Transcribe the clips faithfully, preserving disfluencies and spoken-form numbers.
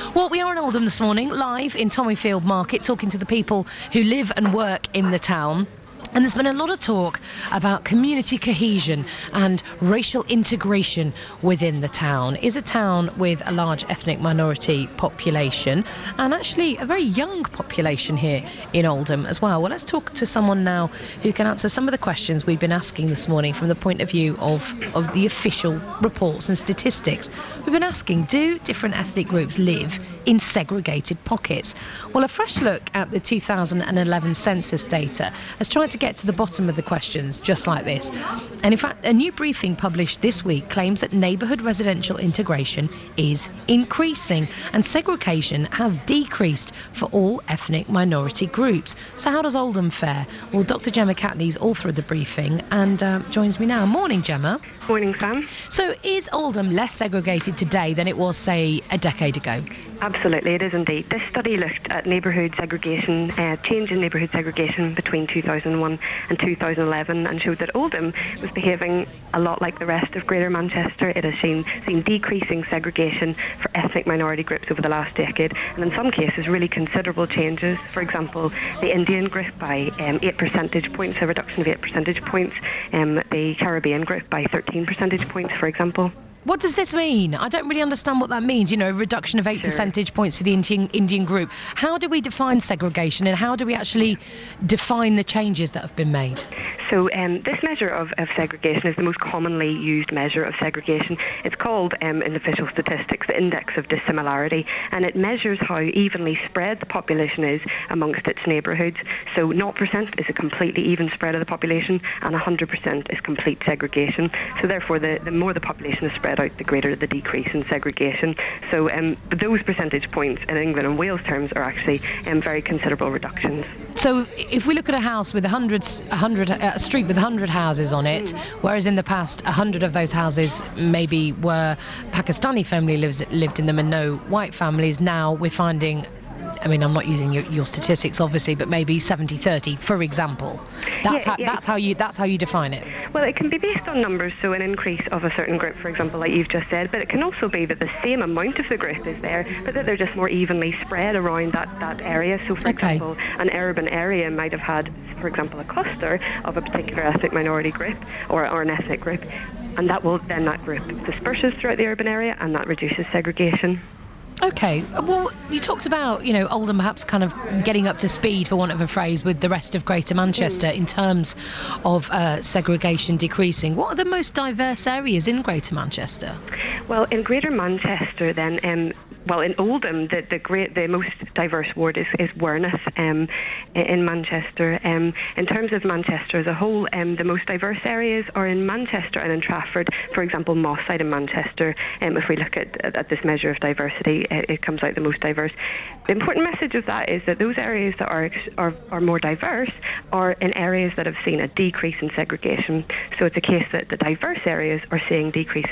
Well, we are in Oldham this morning, live in Tommyfield Market, talking to the people who live and work in the town. And there's been a lot of talk about community cohesion and racial integration within the town. Is a town with a large ethnic minority population and actually a very young population here in Oldham as well. Well, let's talk to someone now who can answer some of the questions we've been asking this morning from the point of view of, of the official reports and statistics. We've been asking, do different ethnic groups live in segregated pockets? Well, a fresh look at the two thousand eleven census data has tried to get to the bottom of the questions just like this. And in fact, a new briefing published this week claims that neighbourhood residential integration is increasing and segregation has decreased for all ethnic minority groups. So how does Oldham fare? Well, Doctor Gemma Catney is author of the briefing and uh, joins me now. Morning, Gemma. Morning, Sam. So is Oldham less segregated today than it was, say, a decade ago? Absolutely, it is indeed. This study looked at neighbourhood segregation, uh, change in neighbourhood segregation between two thousand one and two thousand eleven, and showed that Oldham was behaving a lot like the rest of Greater Manchester. It has seen, seen decreasing segregation for ethnic minority groups over the last decade, and in some cases really considerable changes. For example, the Indian group by um, eight percentage points, a reduction of eight percentage points, um, the Caribbean group by thirteen percentage points, for example. What does this mean? I don't really understand what that means, you know, a reduction of eight Sure. percentage points for the Indian, Indian group. How do we define segregation and how do we actually define the changes that have been made? So um, this measure of, of segregation is the most commonly used measure of segregation. It's called, um, in official statistics, the Index of Dissimilarity, and it measures how evenly spread the population is amongst its neighbourhoods. So zero percent is a completely even spread of the population, and one hundred percent is complete segregation. So therefore, the, the more the population is spread out, the greater the decrease in segregation. So um, those percentage points in England and Wales terms are actually um, very considerable reductions. So if we look at a house with a hundred, a hundred, a street with a hundred houses on it, mm. whereas in the past a hundred of those houses maybe were Pakistani family lives lived in them and no white families, now we're finding, I mean, I'm not using your, your statistics, obviously, but maybe seventy thirty, for example. That's yeah, how yeah. that's how you that's how you define it. Well, it can be based on numbers, so an increase of a certain group, for example, like you've just said, but it can also be that the same amount of the group is there, but that they're just more evenly spread around that, that area. So, for okay. example, an urban area might have had, for example, a cluster of a particular ethnic minority group or, or an ethnic group, and that will then that group disperses throughout the urban area, and that reduces segregation. Okay, well, you talked about, you know, Oldham perhaps kind of getting up to speed, for want of a phrase, with the rest of Greater Manchester mm. in terms of uh, segregation decreasing. What are the most diverse areas in Greater Manchester? Well, in Greater Manchester, then, um, well, in Oldham, the the great, the most diverse ward is, is Wearneth um, in Manchester. Um, in terms of Manchester as a whole, um, the most diverse areas are in Manchester and in Trafford. For example, Moss Side in Manchester, um, if we look at, at this measure of diversity, it, it comes out the most diverse. The important message of that is that those areas that are, are, are more diverse are in areas that have seen a decrease in segregation. So it's a case that the diverse areas are seeing decreasing.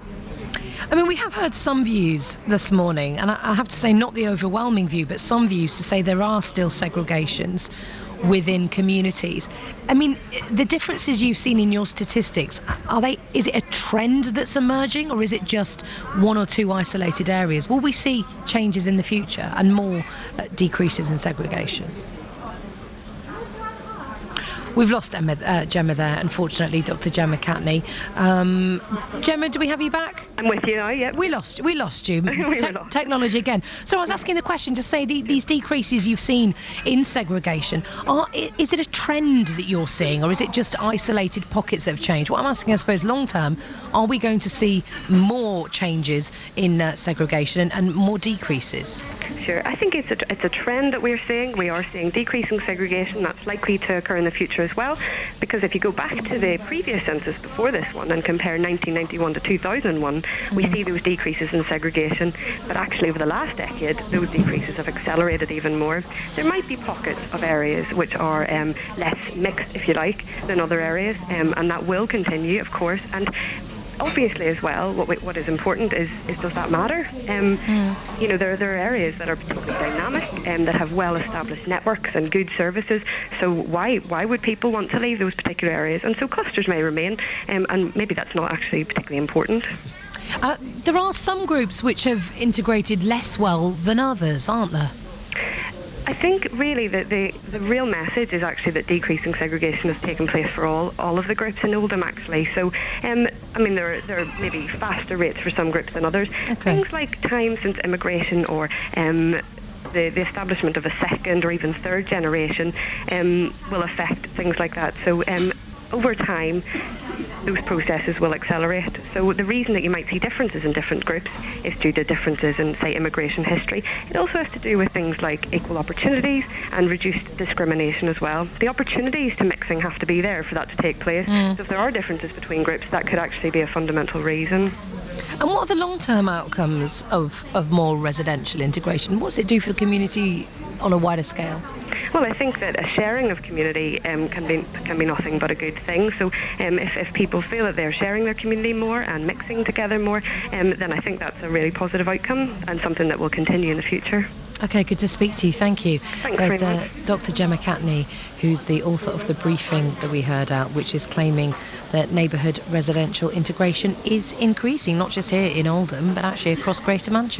I mean, we have heard some views this morning, and I have to say not the overwhelming view, but some views to say there are still segregations within communities. I mean, the differences you've seen in your statistics, are they, is it a trend that's emerging, or is it just one or two isolated areas? Will we see changes in the future and more uh, decreases in segregation? We've lost Emma, uh, Gemma there, unfortunately, Doctor Gemma Catney. Um, Gemma, do we have you back? I'm with you now, yep. We lost, we lost you. we Te- lost. Technology again. So I was asking the question to say the, these decreases you've seen in segregation, are, is it a trend that you're seeing, or is it just isolated pockets that have changed? What I'm asking, I suppose, long term, are we going to see more changes in uh, segregation and, and more decreases? Sure. I think it's a, it's a trend that we're seeing. We are seeing decreasing segregation. That's likely to occur in the future as well, because if you go back to the previous census before this one and compare nineteen ninety-one to two thousand one, we see those decreases in segregation, but actually over the last decade those decreases have accelerated even more. There might be pockets of areas which are um, less mixed, if you like, than other areas, um, and that will continue, of course. And obviously as well, what we, what is important is, is does that matter? Um, mm. You know, there, there are areas that are particularly dynamic and um, that have well-established networks and good services. So why why would people want to leave those particular areas? And so clusters may remain, um, and maybe that's not actually particularly important. Uh, there are some groups which have integrated less well than others, aren't there? I think really that the, the real message is actually that decreasing segregation has taken place for all, all of the groups in Oldham, actually. So, um, I mean, there are, there are maybe faster rates for some groups than others. Okay. Things like time since immigration or um, the, the establishment of a second or even third generation um, will affect things like that. So, um, over time, those processes will accelerate. So the reason that you might see differences in different groups is due to differences in, say, immigration history. It also has to do with things like equal opportunities and reduced discrimination as well. The opportunities to mixing have to be there for that to take place. Mm. So if there are differences between groups, that could actually be a fundamental reason. And what are the long-term outcomes of, of more residential integration? What does it do for the community on a wider scale? Well, I think that a sharing of community um, can be can be nothing but a good thing. So um, if, if people feel that they're sharing their community more and mixing together more, um, then I think that's a really positive outcome and something that will continue in the future. Okay, good to speak to you. Thank you. Thanks There's very uh, much. Doctor Gemma Catney, who's the author of the briefing that we heard out, which is claiming that neighbourhood residential integration is increasing, not just here in Oldham, but actually across Greater Manchester.